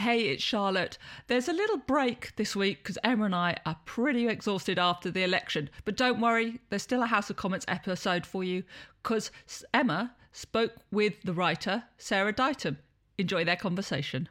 Hey, it's Charlotte. There's a little break this week because Emma and I are pretty exhausted after the election. But don't worry, there's still a House of Comments episode for you because Emma spoke with the writer, Sarah Ditum. Enjoy their conversation.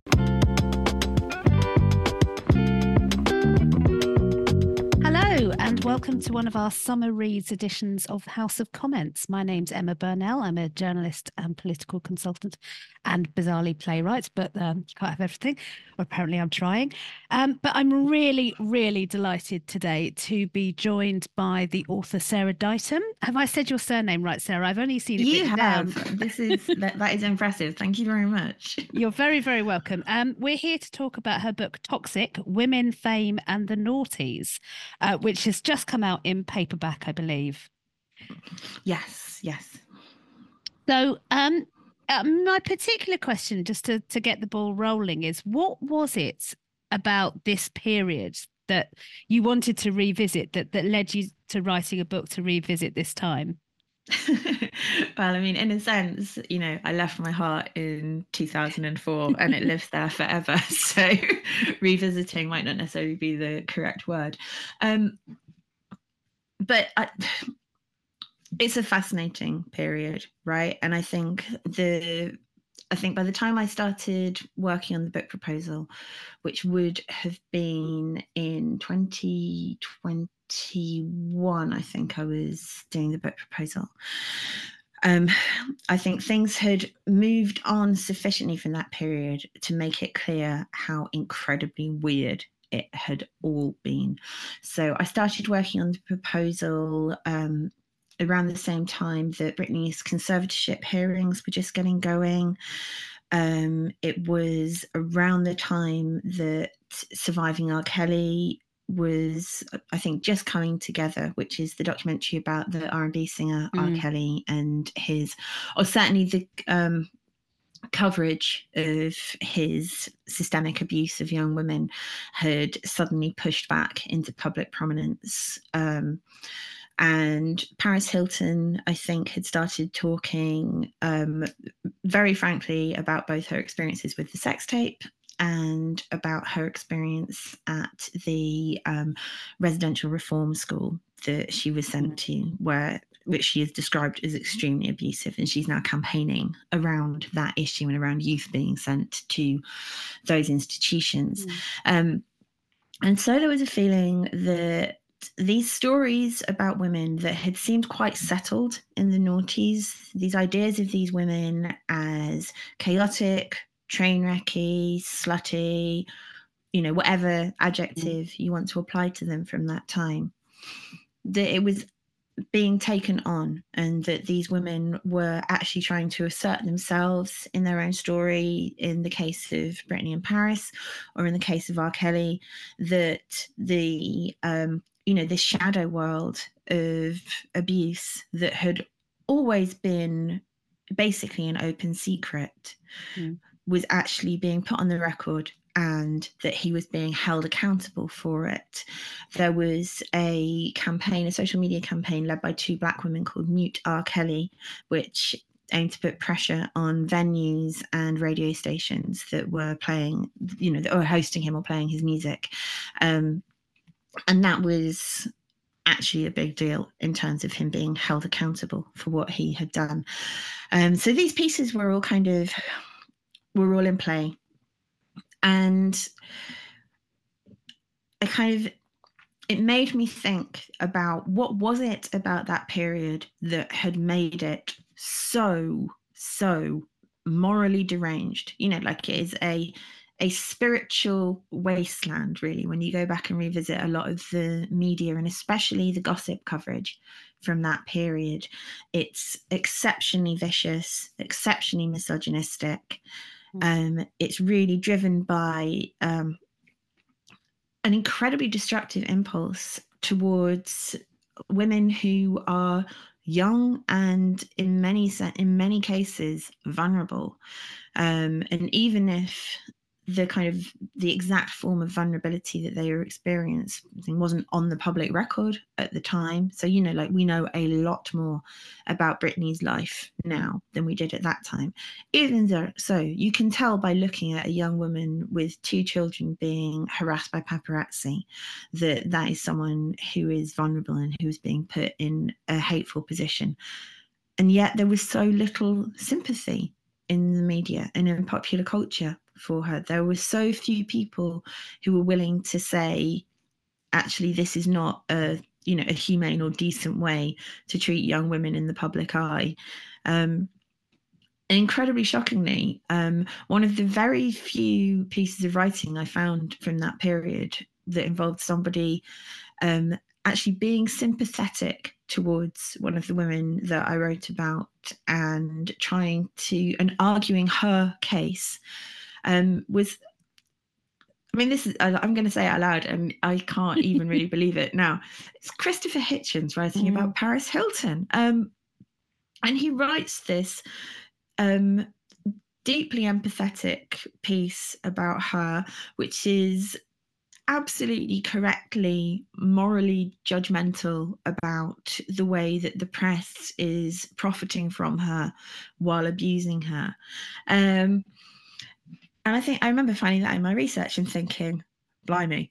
Hello and welcome to one of our summer reads editions of House of Comments. My name's Emma Burnell. I'm a journalist and political consultant and bizarrely playwright, but can't have everything, or apparently I'm trying. But I'm really, really delighted today to be joined by the author Sarah Ditum. Have I said your surname right, Sarah? I've only seen it written down. That is impressive. Thank you very much. You're very, very welcome. We're here to talk about her book Toxic: Women, Fame and the Noughties, which has just come out in paperback, I believe. Yes. So my particular question, just to get the ball rolling, is what was it about this period that you wanted to revisit that led you to writing a book to revisit this time? Well, I mean, in a sense, I left my heart in 2004 and it lives there forever. So revisiting might not necessarily be the correct word. But it's a fascinating period, right? And I think by the time I started working on the book proposal, which would have been in 2021, I think I was doing the book proposal. I think things had moved on sufficiently from that period to make it clear how incredibly weird it had all been. So I started working on the proposal around the same time that Britney's conservatorship hearings were just getting going. It was around the time that Surviving R. Kelly was, I think, just coming together, which is the documentary about the R&B singer R. Kelly and certainly the coverage of his systemic abuse of young women had suddenly pushed back into public prominence. And Paris Hilton, I think, had started talking very frankly about both her experiences with the sex tape and about her experience at the residential reform school that she was sent to, which she has described as extremely abusive. And she's now campaigning around that issue and around youth being sent to those institutions. And so there was a feeling that these stories about women that had seemed quite settled in the noughties, these ideas of these women as chaotic, train-wrecky, slutty, whatever adjective you want to apply to them from that time, that it was being taken on, and that these women were actually trying to assert themselves in their own story, in the case of Britney and Paris, or in the case of R. Kelly, that the this shadow world of abuse that had always been basically an open secret was actually being put on the record, and that he was being held accountable for it. There was a campaign, a social media campaign led by two Black women called Mute R. Kelly, which aimed to put pressure on venues and radio stations that were playing, or hosting him or playing his music. And that was actually a big deal in terms of him being held accountable for what he had done. So these pieces were all in play. And it made me think about what was it about that period that had made it so morally deranged. Like it is a spiritual wasteland, really, when you go back and revisit a lot of the media and especially the gossip coverage from that period. It's exceptionally vicious, exceptionally misogynistic. It's really driven by an incredibly destructive impulse towards women who are young and in many cases vulnerable. And even if the kind of the exact form of vulnerability that they were experiencing wasn't on the public record at the time. So, you know, like we know a lot more about Britney's life now than we did at that time. Even though, so you can tell by looking at a young woman with 2 children being harassed by paparazzi that that is someone who is vulnerable and who is being put in a hateful position. And yet there was so little sympathy in the media and in popular culture for her. There were so few people who were willing to say, actually, this is not a humane or decent way to treat young women in the public eye. Incredibly shockingly, one of the very few pieces of writing I found from that period that involved somebody actually being sympathetic towards one of the women that I wrote about and arguing her case was, I mean, this is, I'm going to say it out loud and I can't even really believe it now. It's Christopher Hitchens writing about Paris Hilton. And he writes this deeply empathetic piece about her, which is absolutely correctly morally judgmental about the way that the press is profiting from her while abusing her. And I remember finding that in my research and thinking, blimey.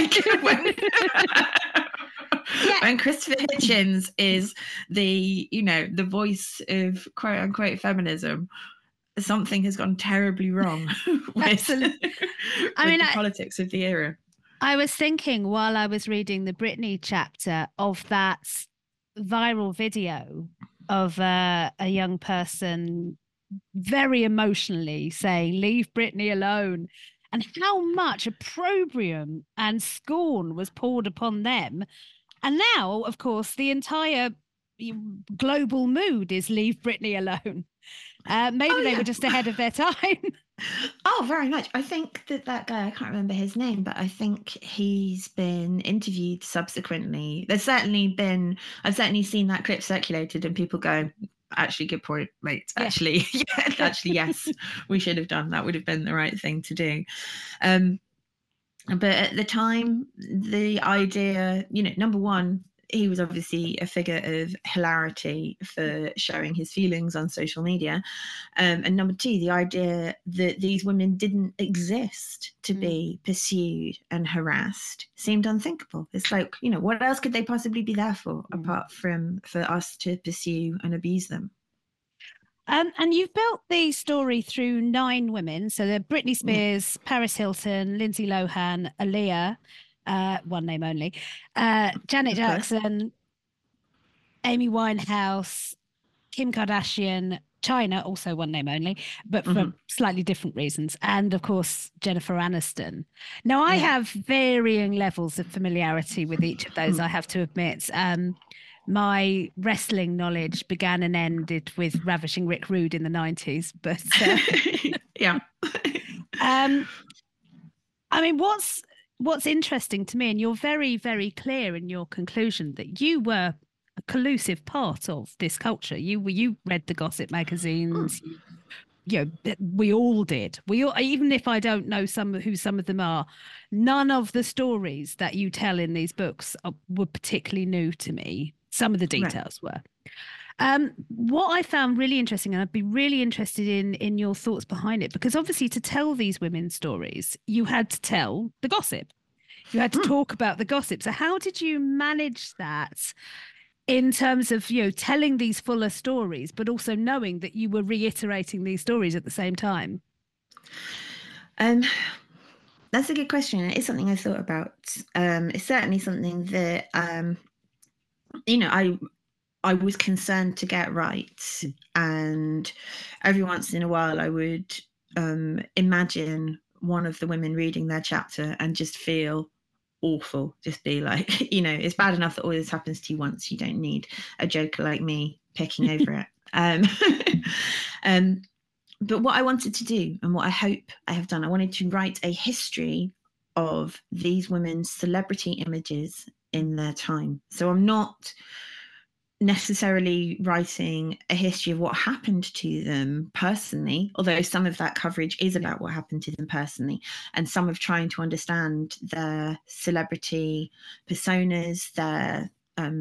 When Christopher Hitchens is the voice of quote unquote feminism, something has gone terribly wrong with the politics of the era. I was thinking while I was reading the Britney chapter of that viral video of a young person very emotionally saying, "Leave Britney alone," and how much opprobrium and scorn was poured upon them. And now, of course, the entire global mood is "Leave Britney alone." Maybe they were just ahead of their time. Oh, very much. I think that guy, I can't remember his name, but I think he's been interviewed subsequently. I've certainly seen that clip circulated and people going, actually, good point, mate. Yeah. Actually, yes, we should have done that. Would have been the right thing to do. But at the time, the idea, number one, he was obviously a figure of hilarity for showing his feelings on social media. And number two, the idea that these women didn't exist to be pursued and harassed seemed unthinkable. It's like, what else could they possibly be there for apart from for us to pursue and abuse them? And you've built the story through 9 women. So they're Britney Spears, Paris Hilton, Lindsay Lohan, Aaliyah, one name only, Janet Jackson, Amy Winehouse, Kim Kardashian, China, also one name only, but for slightly different reasons. And of course, Jennifer Aniston. Now, I have varying levels of familiarity with each of those, I have to admit. My wrestling knowledge began and ended with Ravishing Rick Rude in the 90s. But yeah. I mean, what's interesting to me, and you're very, very clear in your conclusion that you were a collusive part of this culture. You read the gossip magazines. We all did. Even if I don't know who some of them are, none of the stories that you tell in these books were particularly new to me. Some of the details were. What I found really interesting, and I'd be really interested in your thoughts behind it, because obviously to tell these women's stories, you had to tell the gossip. You had to talk about the gossip. So how did you manage that in terms of, telling these fuller stories, but also knowing that you were reiterating these stories at the same time? That's a good question. It is something I thought about. It's certainly something that, I was concerned to get right. And every once in a while I would imagine one of the women reading their chapter and just feel awful, just be like, it's bad enough that all this happens to you once. You don't need a joker like me picking over it. But what I wanted to do, and what I hope I have done, I wanted to write a history of these women's celebrity images in their time. So I'm not necessarily writing a history of what happened to them personally, although some of that coverage is about what happened to them personally, and some of trying to understand their celebrity personas, their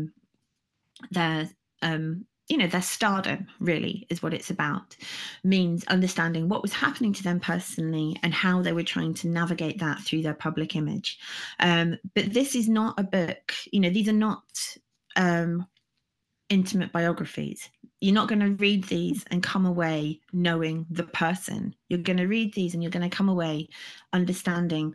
their stardom, really, is what it's about. Means understanding what was happening to them personally and how they were trying to navigate that through their public image. But this is not a book, these are not intimate biographies. You're not going to read these and come away knowing the person. You're going to read these and you're going to come away understanding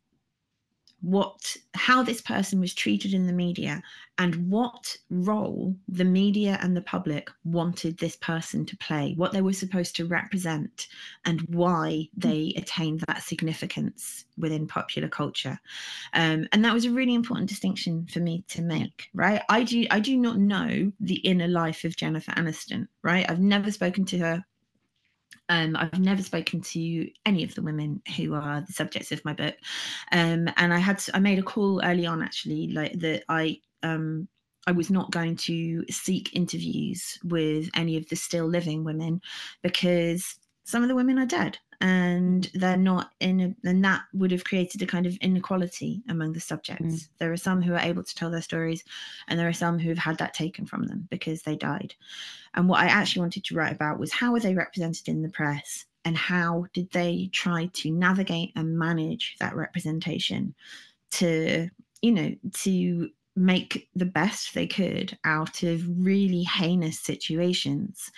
how this person was treated in the media and what role the media and the public wanted this person to play, what they were supposed to represent, and why they attained that significance within popular culture. And that was a really important distinction for me to make, right? I do not know the inner life of Jennifer Aniston, right? I've never spoken to her. I've never spoken to any of the women who are the subjects of my book, and I made a call early on, actually, like that I was not going to seek interviews with any of the still living women because some of the women are dead and they're not and that would have created a kind of inequality among the subjects. There are some who are able to tell their stories and there are some who have had that taken from them because they died. And what I actually wanted to write about was how were they represented in the press and how did they try to navigate and manage that representation to make the best they could out of really heinous situations.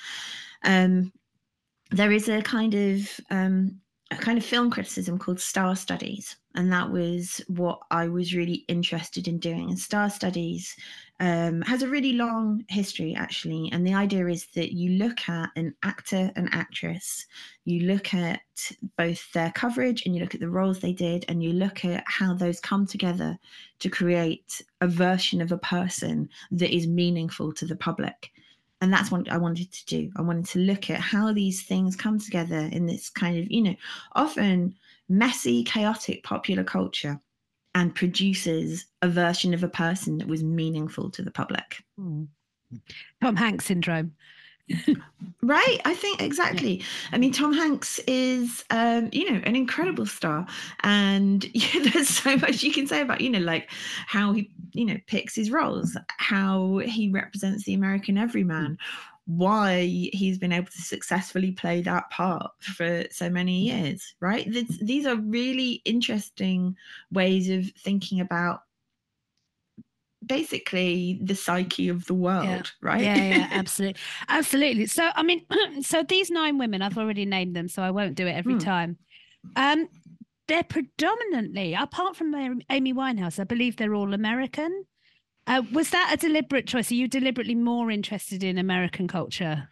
There is a kind of film criticism called Star Studies, and that was what I was really interested in doing. And Star Studies has a really long history, actually, and the idea is that you look at an actor and actress, you look at both their coverage and you look at the roles they did, and you look at how those come together to create a version of a person that is meaningful to the public. And that's what I wanted to do. I wanted to look at how these things come together in this kind of, often messy, chaotic popular culture and produces a version of a person that was meaningful to the public. Tom Hanks syndrome. Right, I think exactly. Yeah. I mean, Tom Hanks is, an incredible star, and there's so much you can say about, like how he, picks his roles, how he represents the American everyman, why he's been able to successfully play that part for so many years. Right, these are really interesting ways of thinking about basically the psyche of the world, right? Yeah, absolutely. So I mean, so these 9 women, I've already named them, so I won't do it every time. They're predominantly, apart from Amy Winehouse, I believe they're all American. Was that a deliberate choice? Are you deliberately more interested in American culture?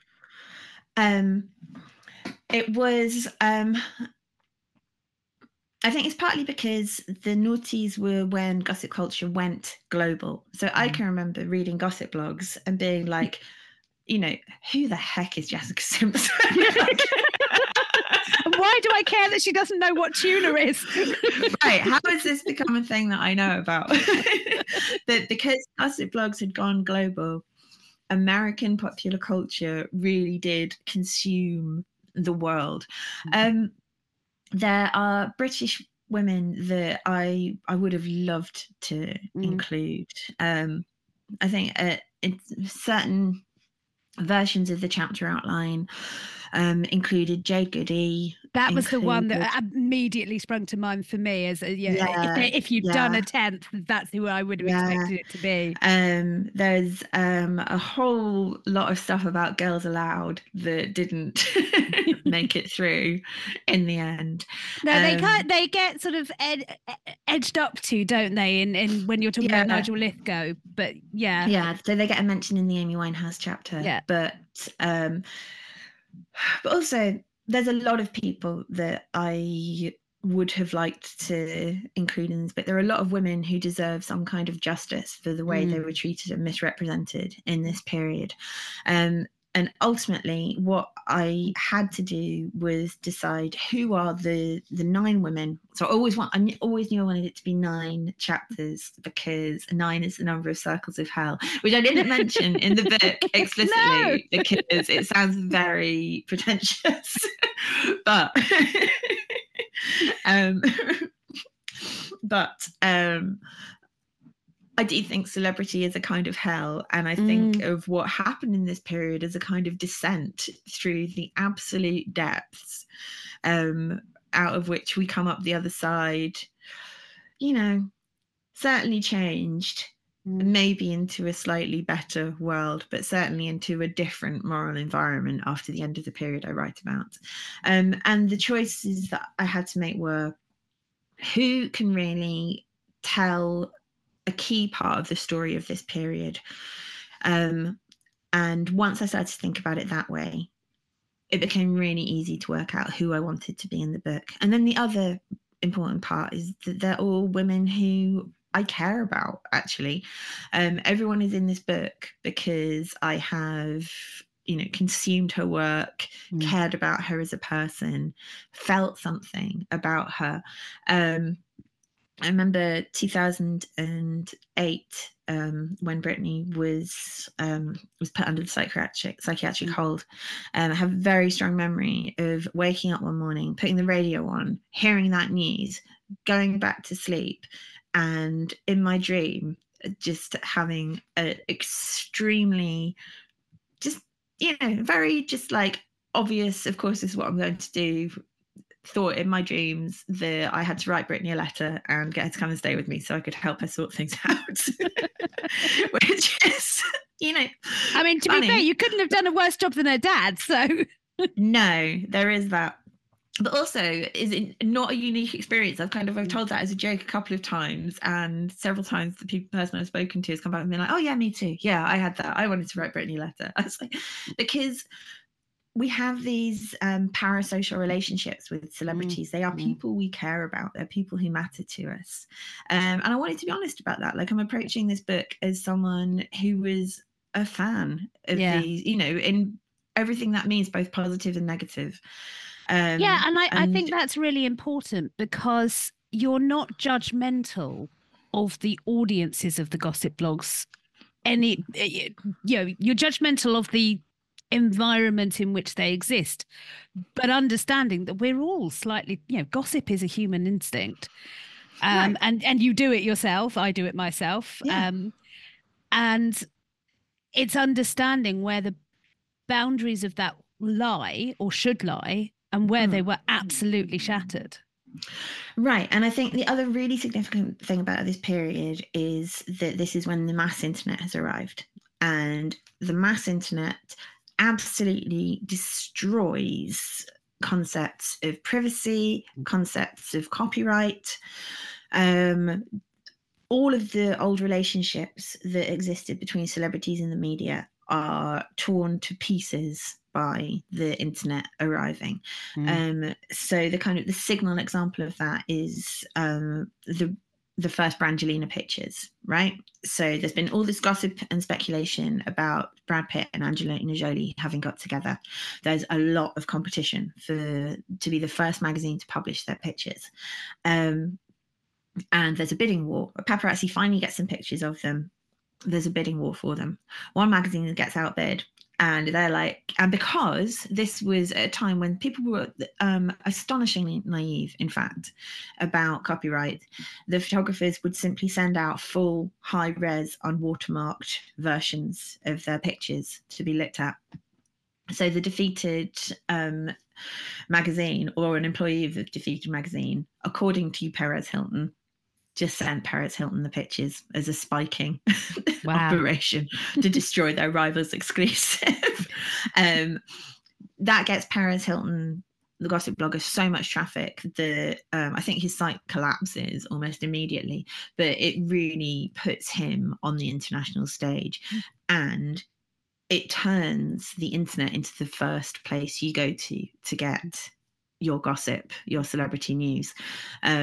It was I think it's partly because the noughties were when gossip culture went global. So I can remember reading gossip blogs and being like, who the heck is Jessica Simpson? Why do I care that she doesn't know what tuna is? Right. How has this become a thing that I know about? But because gossip blogs had gone global, American popular culture really did consume the world. There are British women that I would have loved to include. I think in certain versions of the chapter outline included Jade Goody. That was the one that immediately sprung to mind for me as if you'd done a 10th, that's who I would have expected it to be. There's a whole lot of stuff about Girls Aloud that didn't make it through in the end. No, they get sort of edged up to, don't they, in when you're talking about Nigel Lithgow, but so they get a mention in the Amy Winehouse chapter, but also there's a lot of people that I would have liked to include in this, but there are a lot of women who deserve some kind of justice for the way they were treated and misrepresented in this period. And And ultimately, what I had to do was decide who are the 9 women. So I always knew I wanted it to be 9 chapters, because 9 is the number of circles of hell, which I didn't mention in the book explicitly because it sounds very pretentious. But I do think celebrity is a kind of hell, and I think of what happened in this period as a kind of descent through the absolute depths, out of which we come up the other side, certainly changed, maybe into a slightly better world, but certainly into a different moral environment after the end of the period I write about. And the choices that I had to make were, who can really tell a key part of the story of this period. And once I started to think about it that way, it became really easy to work out who I wanted to be in the book. And then the other important part is that they're all women who I care about, actually. Everyone is in this book because I have consumed her work, cared about her as a person, felt something about her. I remember 2008, when Britney was put under the psychiatric hold. I have a very strong memory of waking up one morning, putting the radio on, hearing that news, going back to sleep, and in my dream, just having an extremely, very just like obvious, of course, this is what I'm going to do, thought in my dreams that I had to write Britney a letter and get her to come and stay with me so I could help her sort things out. Which is, I mean, to be fair, you couldn't have done a worse job than her dad, so. No, there is that. But also, is it not a unique experience? I've told that as a joke a couple of times, and several times the person I've spoken to has come back and been like, oh yeah, me too. Yeah, I had that. I wanted to write Britney a letter. I was like, because we have these parasocial relationships with celebrities. They are people we care about. They're people who matter to us. And I wanted to be honest about that. Like, I'm approaching this book as someone who was a fan of these, in everything that means, both positive and negative. And I think that's really important, because you're not judgmental of the audiences of the gossip blogs. You're judgmental of the environment in which they exist, but understanding that we're all slightly, gossip is a human instinct. And you do it yourself, I do it myself. And it's understanding where the boundaries of that lie or should lie, and where they were absolutely shattered. Right. And I think the other really significant thing about this period is that this is when the mass internet has arrived, and the mass internet absolutely destroys concepts of privacy, concepts of copyright. All of the old relationships that existed between celebrities and the media are torn to pieces by the internet arriving. So the signal example of that is the first Brangelina pictures, right? So there's been all this gossip and speculation about Brad Pitt and Angelina Jolie having got together. There's a lot of competition to be the first magazine to publish their pictures. And there's a bidding war. Paparazzi finally gets some pictures of them. There's a bidding war for them. One magazine gets outbid, and they're like, and because this was at a time when people were astonishingly naive, in fact, about copyright, the photographers would simply send out full high-res unwatermarked versions of their pictures to be looked at. So the defeated magazine, or an employee of the defeated magazine, according to Perez Hilton, just sent Perez Hilton the pictures as a spiking operation to destroy their rival's exclusive. That gets Perez Hilton, the gossip blogger, so much traffic that I think his site collapses almost immediately, but it really puts him on the international stage, and it turns the internet into the first place you go to get your gossip, your celebrity news.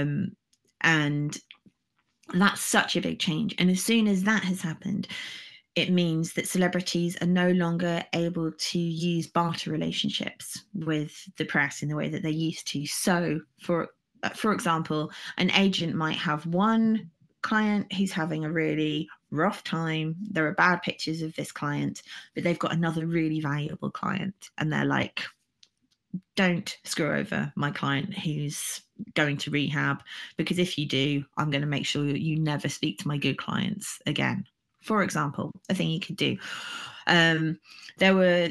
And that's such a big change. And as soon as that has happened, it means that celebrities are no longer able to use barter relationships with the press in the way that they used to. So, for example, an agent might have one client who's having a really rough time. There are bad pictures of this client, but they've got another really valuable client, and they're like, don't screw over my client who's going to rehab, because if you do, I'm going to make sure you never speak to my good clients again. For example, a thing you could do. There were,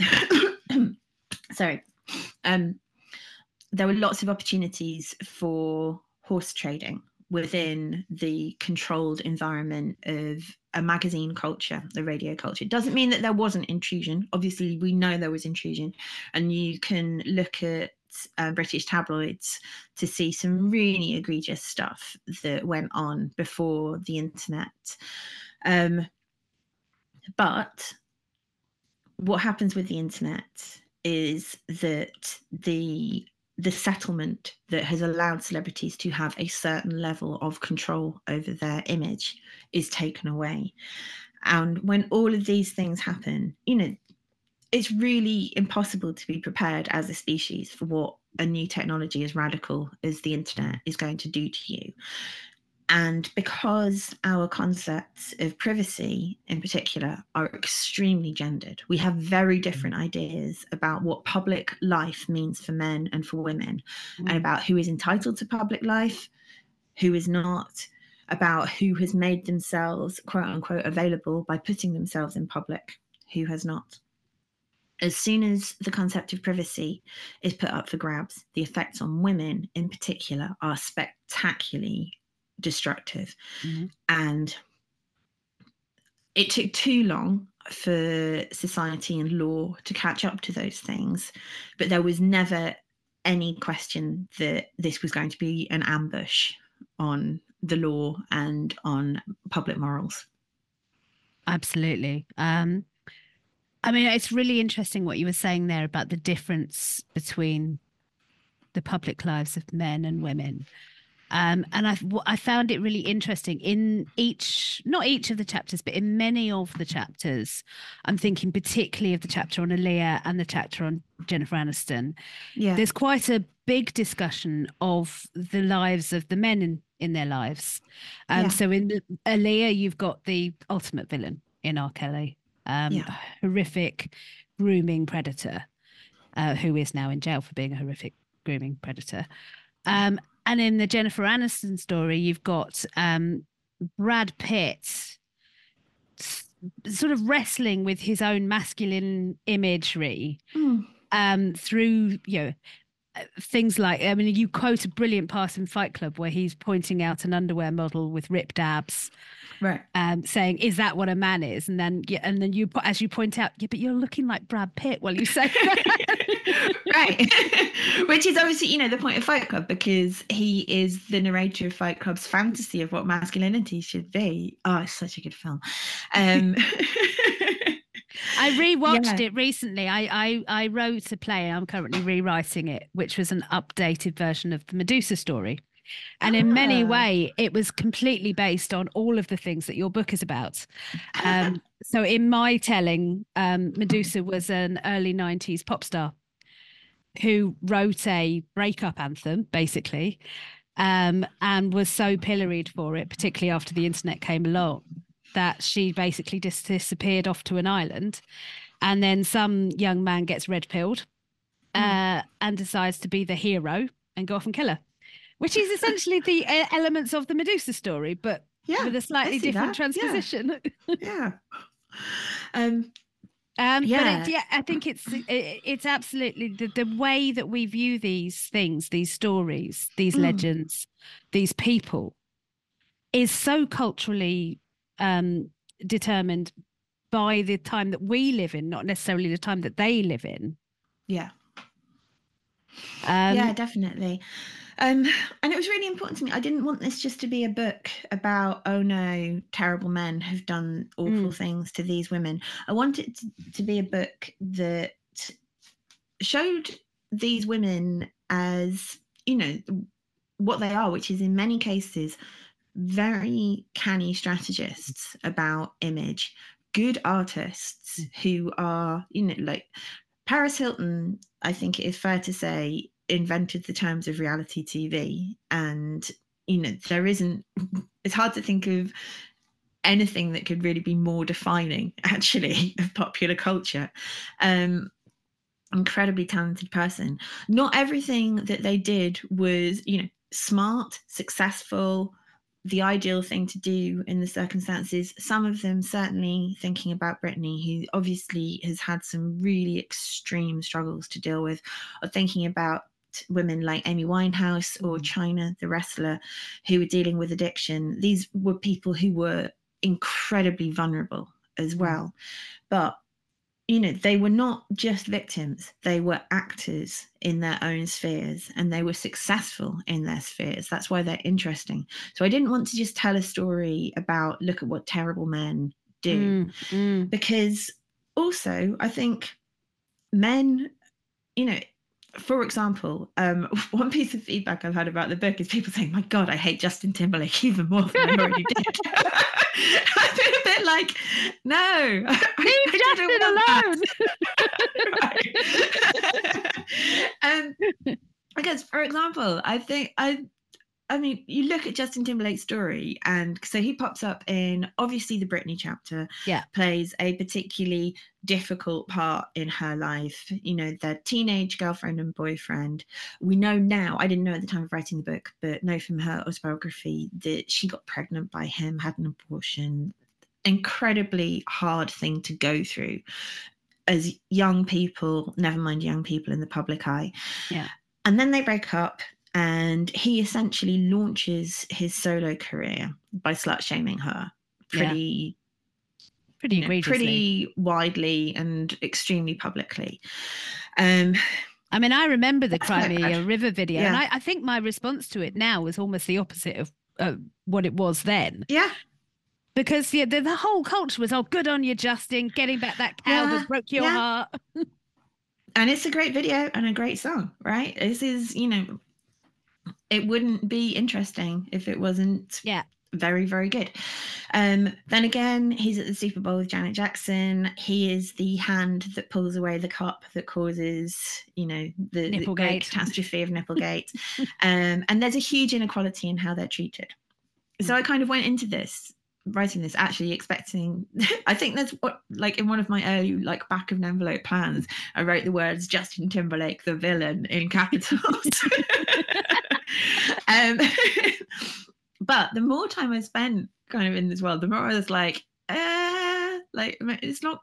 sorry. There were lots of opportunities for horse trading within the controlled environment of a magazine culture, the radio culture. It doesn't mean that there wasn't intrusion. Obviously, we know there was intrusion, and you can look at British tabloids to see some really egregious stuff that went on before the internet. But what happens with the internet is that the settlement that has allowed celebrities to have a certain level of control over their image is taken away. And when all of these things happen, it's really impossible to be prepared as a species for what a new technology as radical as the internet is going to do to you. And because our concepts of privacy in particular are extremely gendered, we have very different ideas about what public life means for men and for women, and about who is entitled to public life, who is not, about who has made themselves, quote unquote, available by putting themselves in public, who has not. As soon as the concept of privacy is put up for grabs, the effects on women in particular are spectacularly destructive. And it took too long for society and law to catch up to those things, but there was never any question that this was going to be an ambush on the law and on public morals. Absolutely. I mean, it's really interesting what you were saying there about the difference between the public lives of men and women. And I found it really interesting in not each of the chapters, but in many of the chapters. I'm thinking particularly of the chapter on Aaliyah and the chapter on Jennifer Aniston. Yeah. There's quite a big discussion of the lives of the men in their lives. So in Aaliyah, you've got the ultimate villain in R. Kelly, horrific grooming predator, who is now in jail for being a horrific grooming predator. And in the Jennifer Aniston story, you've got Brad Pitt sort of wrestling with his own masculine imagery through, things like, I mean, you quote a brilliant part in Fight Club where he's pointing out an underwear model with ripped abs. Right. Saying, is that what a man is? And then you, as you point out, but you're looking like Brad Pitt while you say that. Right. Which is obviously, the point of Fight Club, because he is the narrator of Fight Club's fantasy of what masculinity should be. Oh, it's such a good film. I rewatched it recently. I wrote a play. I'm currently rewriting it, which was an updated version of the Medusa story. And in many ways, it was completely based on all of the things that your book is about. So in my telling, Medusa was an early 90s pop star who wrote a breakup anthem, basically, and was so pilloried for it, particularly after the internet came along, that she basically just disappeared off to an island. And then some young man gets red-pilled and decides to be the hero and go off and kill her. Which is essentially the elements of the Medusa story, but with a slightly different transposition. Yeah. But I think it's absolutely the way that we view these things, these stories, these legends, these people, is so culturally determined by the time that we live in, not necessarily the time that they live in. Yeah. Yeah, definitely. And it was really important to me. I didn't want this just to be a book about, oh no, terrible men have done awful things to these women. I wanted it to be a book that showed these women as, what they are, which is in many cases very canny strategists about image, good artists who are, you know, like Paris Hilton, I think it is fair to say, invented the terms of reality TV. And, you know, it's hard to think of anything that could really be more defining, actually, of popular culture. Incredibly talented person. Not everything that they did was, you know, smart, successful, the ideal thing to do in the circumstances. Some of them, certainly thinking about Britney, who obviously has had some really extreme struggles to deal with, or thinking about women like Amy Winehouse or China, the wrestler, who were dealing with addiction. These were people who were incredibly vulnerable as well. But, you know, they were not just victims, they were actors in their own spheres, and they were successful in their spheres. That's why they're interesting. So I didn't want to just tell a story about, look at what terrible men do, because also I think men, you know, for example, one piece of feedback I've had about the book is people saying, my God, I hate Justin Timberlake even more than I already did. I've been a bit like, no. Leave Justin alone. Because, for example, I mean, you look at Justin Timberlake's story, and so he pops up in, obviously, the Britney chapter, plays a particularly difficult part in her life. You know, their teenage girlfriend and boyfriend. We know now, I didn't know at the time of writing the book, but know from her autobiography that she got pregnant by him, had an abortion. Incredibly hard thing to go through as young people, never mind young people in the public eye. Yeah. And then they break up. And he essentially launches his solo career by slut shaming her pretty widely and extremely publicly. I mean, I remember the Cry Me a River video, and I think my response to it now was almost the opposite of what it was then. Yeah. Because the whole culture was, oh, good on you, Justin, getting back that cow that broke your heart. And it's a great video and a great song, right? This is, you know, it wouldn't be interesting if it wasn't very, very good. Then again, he's at the Super Bowl with Janet Jackson. He is the hand that pulls away the cup that causes, you know, the great catastrophe of Nipplegate. And there's a huge inequality in how they're treated. So I kind of went into this, writing this, actually expecting, I think that's what, like in one of my early, like back of an envelope plans, I wrote the words Justin Timberlake, the villain, in capitals. But the more time I spent kind of in this world, the more I was like it's not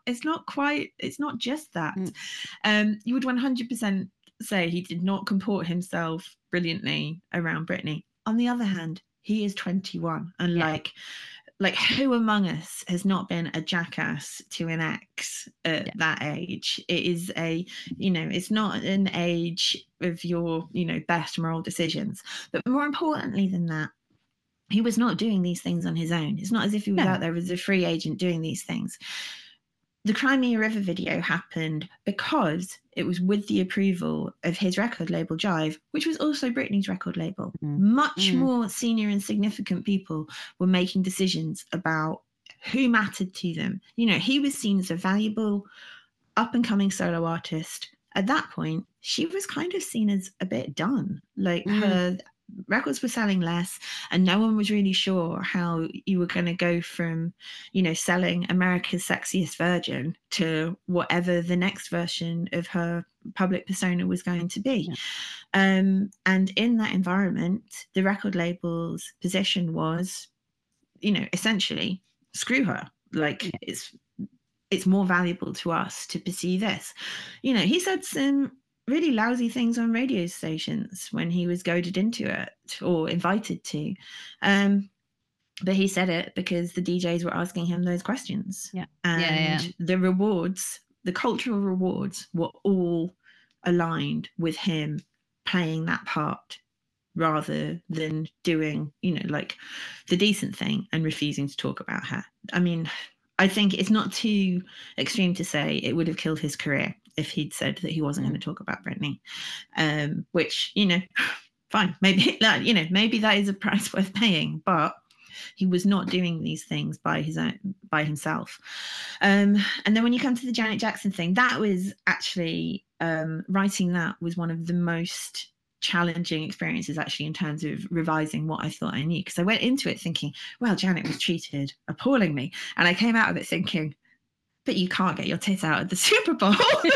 just that. You would 100% say he did not comport himself brilliantly around Britney. On the other hand, he is 21, and like who among us has not been a jackass to an ex at that age? It is it's not an age of your, you know, best moral decisions. But more importantly than that, he was not doing these things on his own. It's not as if he was out there as a free agent doing these things. The Cry Me a River video happened because it was with the approval of his record label, Jive, which was also Britney's record label. Much more senior and significant people were making decisions about who mattered to them. You know, he was seen as a valuable up-and-coming solo artist. At that point, she was kind of seen as a bit done. Like her records were selling less, and no one was really sure how you were going to go from, you know, selling America's Sexiest Virgin to whatever the next version of her public persona was going to be. And in that environment, the record label's position was, you know, essentially screw her. Like it's more valuable to us to pursue this. You know, he said some really lousy things on radio stations when he was goaded into it or invited to. But he said it because the DJs were asking him those questions. And the rewards, the cultural rewards, were all aligned with him playing that part rather than doing, you know, like the decent thing and refusing to talk about her. I mean, I think it's not too extreme to say it would have killed his career if he'd said that he wasn't going to talk about Britney, which, you know, fine, maybe that, you know, maybe that is a price worth paying. But He was not doing these things by himself. And then when you come to the Janet Jackson thing, that was actually writing that was one of the most challenging experiences actually in terms of revising what I thought I knew, because I went into it thinking, well, Janet was treated appallingly, and I came out of it thinking, but you can't get your tit out at the Super Bowl.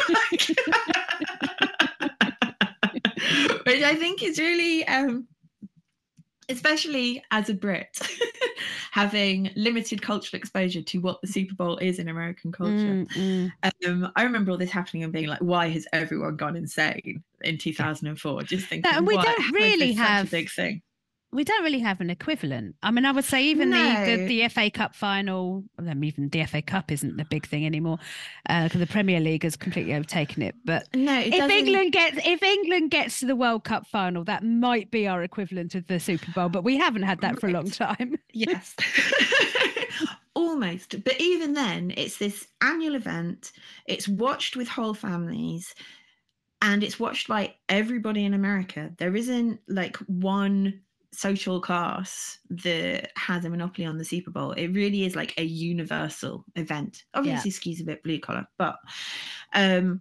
Which I think is really especially as a Brit, having limited cultural exposure to what the Super Bowl is in American culture. I remember all this happening and being like, why has everyone gone insane in 2004? Just thinking, and we don't really have such a big thing. We don't really have an equivalent. I mean, I would say even the FA Cup final, even the FA Cup isn't the big thing anymore, because the Premier League has completely overtaken it. But no, if England gets to the World Cup final, that might be our equivalent of the Super Bowl. But we haven't had that for a long time. Yes. Almost. But even then, it's this annual event. It's watched with whole families, and it's watched by everybody in America. There isn't like one social class that has a monopoly on the Super Bowl. It really is like a universal event. Obviously skews a bit blue collar, but and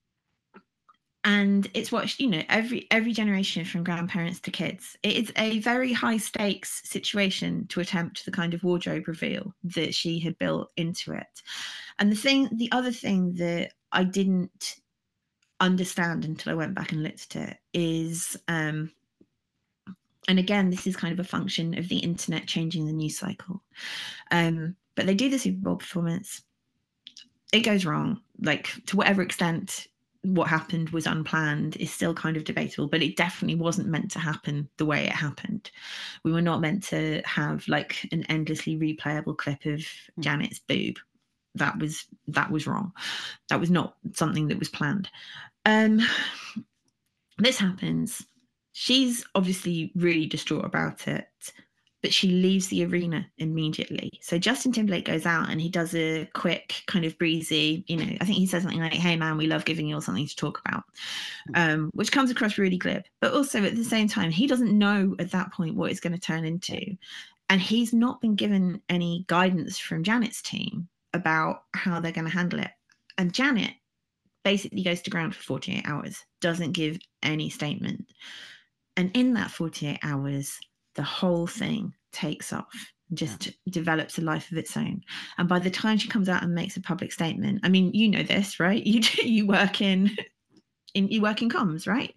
it's watched, every generation from grandparents to kids. It is a very high stakes situation to attempt the kind of wardrobe reveal that she had built into it. And the other thing that I didn't understand until I went back and looked at it is and again, this is kind of a function of the internet changing the news cycle. But they do the Super Bowl performance. It goes wrong. Like, to whatever extent what happened was unplanned is still kind of debatable, but it definitely wasn't meant to happen the way it happened. We were not meant to have like an endlessly replayable clip of Janet's boob. That was wrong. That was not something that was planned. This happens. She's obviously really distraught about it, but she leaves the arena immediately. So Justin Timberlake goes out and he does a quick kind of breezy, I think he says something like, hey man, we love giving you all something to talk about, which comes across really glib. But also at the same time, he doesn't know at that point what it's going to turn into. And he's not been given any guidance from Janet's team about how they're going to handle it. And Janet basically goes to ground for 48 hours, doesn't give any statement. And in that 48 hours, the whole thing takes off, just develops a life of its own. And by the time she comes out and makes a public statement, I mean, you know this, right? You work in comms, right?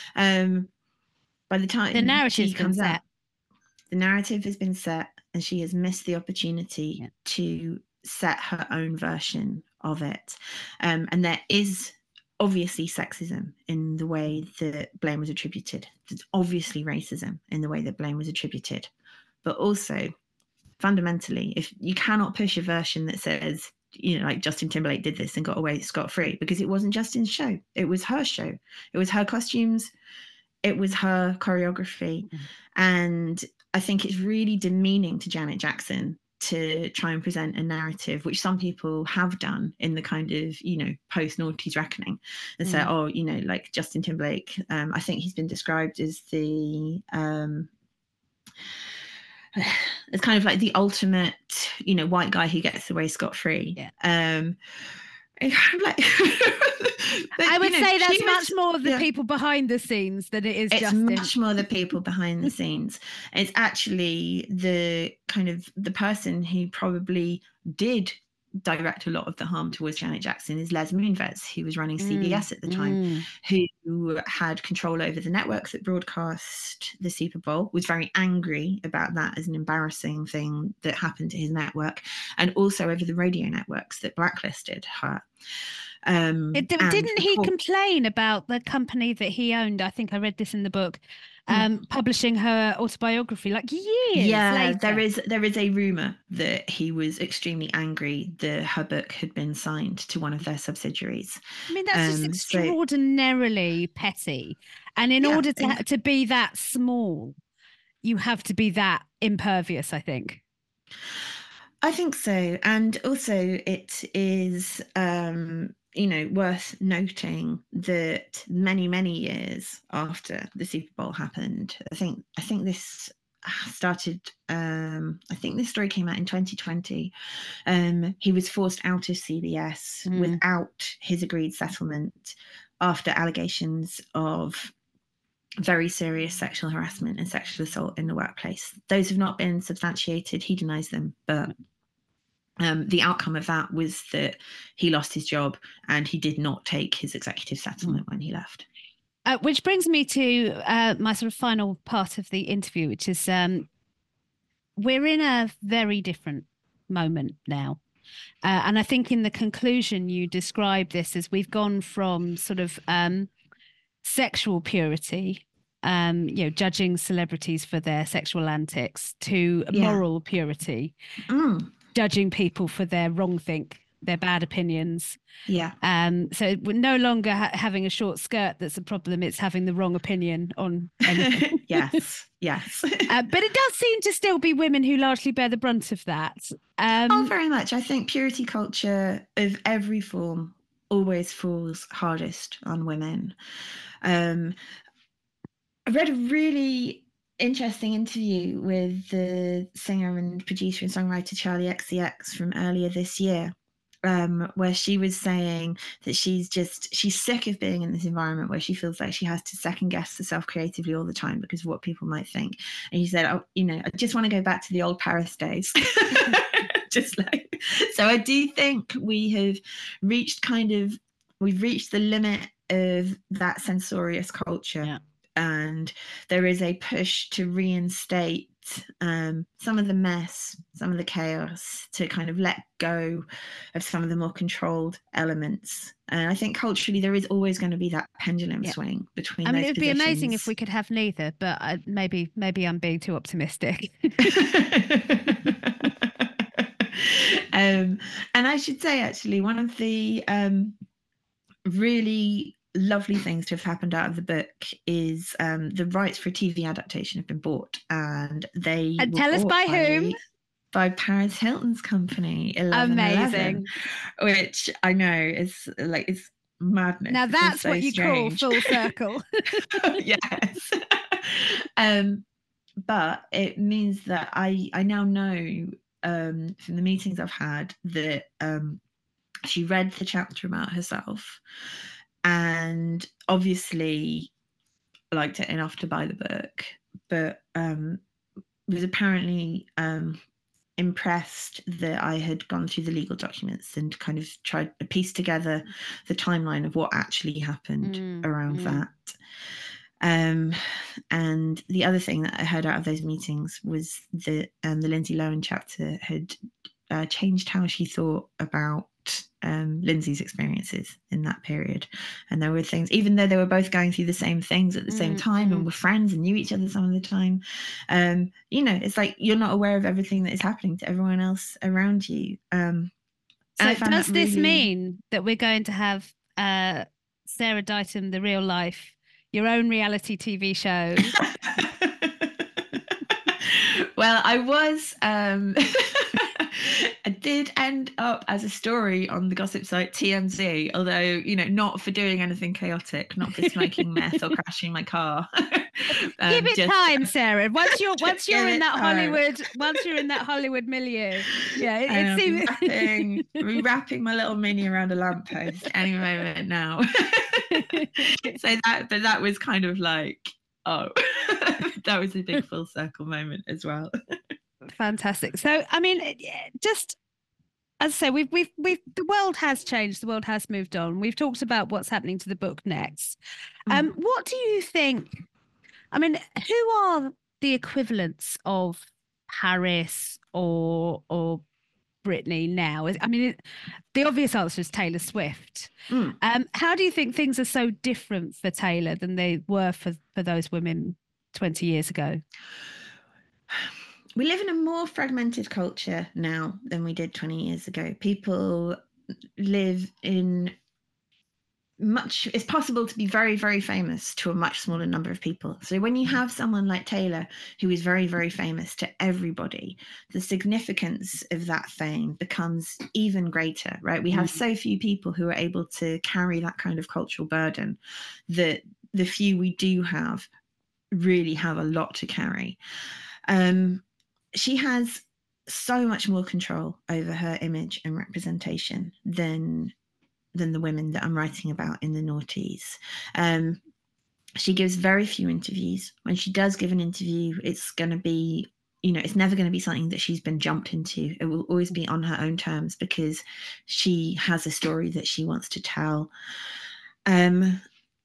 By the time the narrative's been set, the narrative has been set, and she has missed the opportunity to set her own version of it. And there is obviously sexism in the way that blame was attributed. There's obviously racism in the way that blame was attributed. But also, fundamentally, if you cannot push a version that says, like Justin Timberlake did this and got away scot-free, because it wasn't Justin's show. It was her show. It was her costumes. It was her choreography. And I think it's really demeaning to Janet Jackson to try and present a narrative, which some people have done in the kind of, post-noughties reckoning, and say, like Justin Timberlake, I think he's been described as the, it's kind of like the ultimate, white guy who gets away scot-free. Like, but, I would say that's much more the people behind the scenes than it is Justin. It's much more the people behind the scenes. It's actually the kind of the person who probably did direct a lot of the harm towards Janet Jackson is Les Moonves, who was running CBS at the time, who had control over the networks that broadcast the Super Bowl, was very angry about that as an embarrassing thing that happened to his network, and also over the radio networks that blacklisted her. Didn't he complain about the company that he owned? I think I read this in the book, publishing her autobiography like years later. There is a rumor that he was extremely angry that her book had been signed to one of their subsidiaries. I mean, that's just extraordinarily petty. And in order to be that small, you have to be that impervious, I think. I think so. And also it is worth noting that many, many years after the Super Bowl happened, I think this started, I think this story came out in 2020. He was forced out of CBS without his agreed settlement after allegations of very serious sexual harassment and sexual assault in the workplace. Those have not been substantiated. He denies them, but the outcome of that was that he lost his job and he did not take his executive settlement when he left. Which brings me to my sort of final part of the interview, which is we're in a very different moment now. And I think in the conclusion, you describe this as we've gone from sort of sexual purity, judging celebrities for their sexual antics, to moral purity, judging people for their wrongthink, their bad opinions. Yeah. So we're no longer having a short skirt that's a problem. It's having the wrong opinion on anything. Yes. But it does seem to still be women who largely bear the brunt of that. Very much. I think purity culture of every form always falls hardest on women. I read a really interesting interview with the singer and producer and songwriter Charli XCX from earlier this year, where she was saying that she's sick of being in this environment where she feels like she has to second guess herself creatively all the time because of what people might think. And she said, I just want to go back to the old Paris days. So I do think we've reached the limit of that censorious culture. Yeah. And there is a push to reinstate some of the mess, some of the chaos, to kind of let go of some of the more controlled elements. And I think culturally there is always going to be that pendulum swing between those it would be amazing if we could have neither, but maybe I'm being too optimistic. And I should say, actually, one of the really lovely things to have happened out of the book is the rights for a TV adaptation have been bought, and they tell us by whom? By Paris Hilton's company, 1111, which I know is it's madness. Now that's what you call full circle. Yes. But it means that I now know from the meetings I've had that she read the chapter about herself and obviously liked it enough to buy the book, but was apparently impressed that I had gone through the legal documents and kind of tried to piece together the timeline of what actually happened around that. And the other thing that I heard out of those meetings was that the Lindsay Lohan chapter had changed how she thought about Lindsay's experiences in that period. And there were things, even though they were both going through the same things at the same time and were friends and knew each other some of the time, it's like you're not aware of everything that is happening to everyone else around you. So does this mean that we're going to have Sarah Ditum, the real life, your own reality TV show? Well, I was I did end up as a story on the gossip site TMZ, although not for doing anything chaotic, not for smoking meth or crashing my car. Give it time, Sarah. Once you're in that Hollywood milieu, it seems wrapping my little mini around a lamppost any moment now. So that was kind of like, that was a big full circle moment as well. Fantastic. So, I mean, just as I say, we've the world has changed. The world has moved on. We've talked about what's happening to the book next. What do you think? I mean, who are the equivalents of Paris or Britney now? I mean, the obvious answer is Taylor Swift. How do you think things are so different for Taylor than they were for those women 20 years ago? We live in a more fragmented culture now than we did 20 years ago. People live in it's possible to be very, very famous to a much smaller number of people. So when you have someone like Taylor, who is very, very famous to everybody, the significance of that fame becomes even greater, right? We have so few people who are able to carry that kind of cultural burden that the few we do have really have a lot to carry. She has so much more control over her image and representation than the women that I'm writing about in the noughties. She gives very few interviews. When she does give an interview, it's going to be, it's never going to be something that she's been jumped into. It will always be on her own terms because she has a story that she wants to tell. And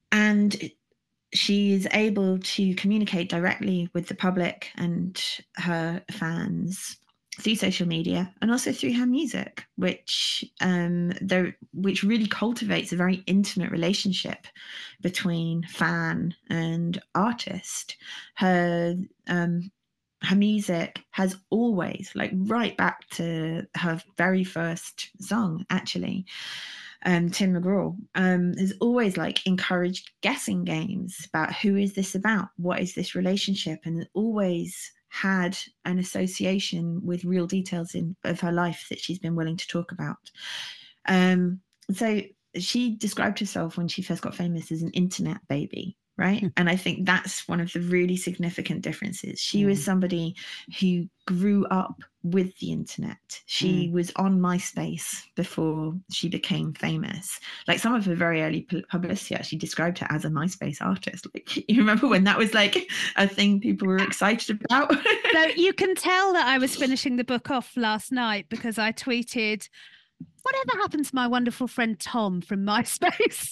she is able to communicate directly with the public and her fans through social media and also through her music, which really cultivates a very intimate relationship between fan and artist. Her music has always, like right back to her very first song, actually, Tim McGraw, has always like encouraged guessing games about who is this about, what is this relationship, and always had an association with real details of her life that she's been willing to talk about. So she described herself when she first got famous as an internet baby, right? And I think that's one of the really significant differences. She was somebody who grew up with the internet. She was on MySpace before she became famous. Like some of her very early publicity actually described her as a MySpace artist. Like, you remember when that was like a thing people were excited about? So you can tell that I was finishing the book off last night because I tweeted, "Whatever happened to my wonderful friend Tom from MySpace?"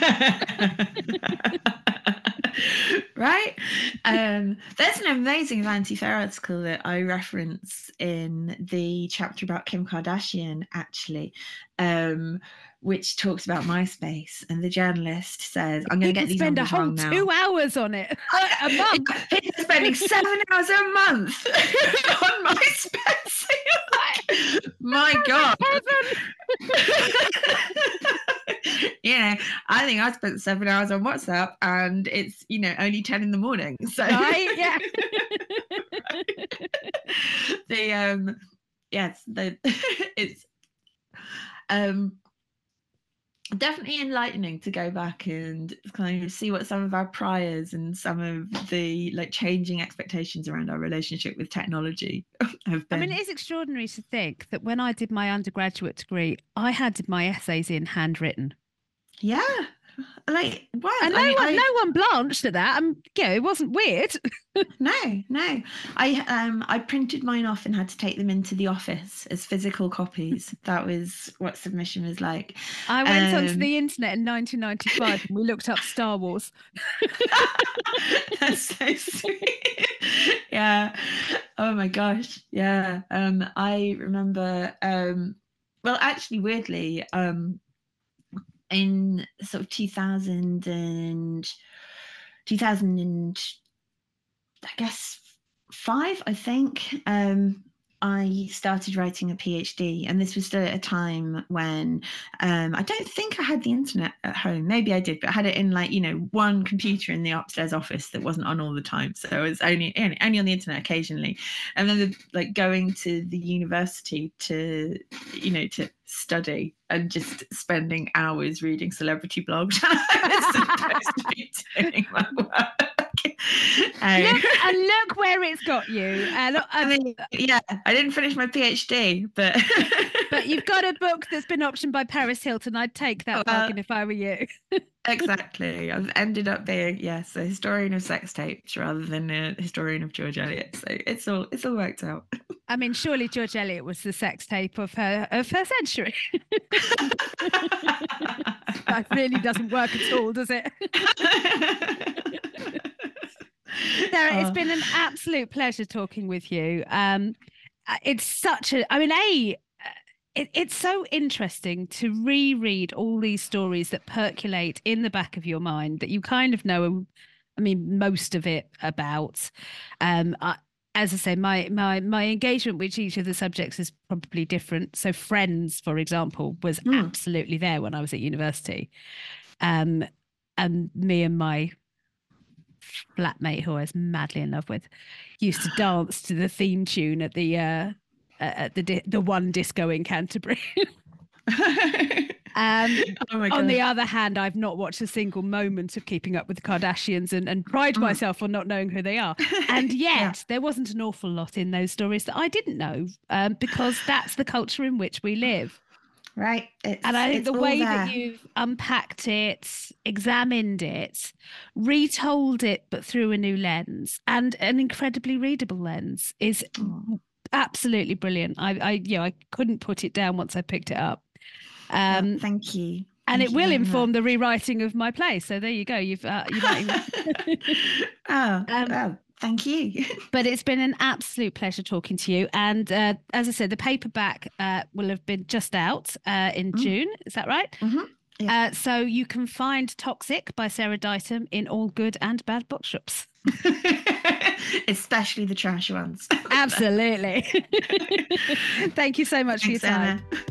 Right? There's an amazing Vanity Fair article that I reference in the chapter about Kim Kardashian, actually, which talks about MySpace. And the journalist says, I'm going to get these numbers wrong now. Spend a whole 2 hours on it a month. He's spending 7 hours a month on MySpace. My God. Yeah, I think I spent 7 hours on WhatsApp and it's, only 10 in the morning. So right, yeah. It's definitely enlightening to go back and kind of see what some of our priors and some of the like changing expectations around our relationship with technology have been. I mean, it is extraordinary to think that when I did my undergraduate degree, I had my essays in handwritten. Yeah. Like, what? And no one blanched at that. It wasn't weird. No. I printed mine off and had to take them into the office as physical copies. That was what submission was like. I went onto the internet in 1995 and we looked up Star Wars. That's so sweet. Yeah. Oh my gosh. Yeah. I remember. Well, actually, weirdly, in sort of 2000 and I guess 5, I think, I started writing a PhD, and this was still at a time when I don't think I had the internet at home. Maybe I did, but I had it in one computer in the upstairs office that wasn't on all the time. So it was only on the internet occasionally. And then going to the university to study and just spending hours reading celebrity blogs. I was supposed to be doing my work. Look where it's got you. I mean, yeah, I didn't finish my PhD, but but you've got a book that's been optioned by Paris Hilton. I'd take that bargain if I were you. Exactly. I've ended up being a historian of sex tapes rather than a historian of George Eliot. So it's all worked out. I mean, surely George Eliot was the sex tape of her century. That really doesn't work at all, does it? Sarah, it's been an absolute pleasure talking with you. It's such it's so interesting to reread all these stories that percolate in the back of your mind that you kind of know, most of it about. As I say, my engagement with each of the subjects is probably different. So Friends, for example, was absolutely there when I was at university. And me and my flatmate, who I was madly in love with, used to dance to the theme tune at the one disco in Canterbury. Oh my On the God. other hand, I've not watched a single moment of Keeping Up with the Kardashians and pride myself on not knowing who they are. And yet there wasn't an awful lot in those stories that I didn't know, because that's the culture in which we live. Right. And I think it's the all way there. that you've unpacked it, examined it, retold it, but through a new lens and an incredibly readable lens is absolutely brilliant. I couldn't put it down once I picked it up. Thank you. And it will inform much. the rewriting of my play. So there you go. You might even... Thank you. But it's been an absolute pleasure talking to you. And as I said, the paperback will have been just out in June. Is that right? Mm-hmm. Yeah. So you can find Toxic by Sarah Ditum in all good and bad bookshops. Especially the trash ones. Absolutely. Thank you so much for your time. Emma.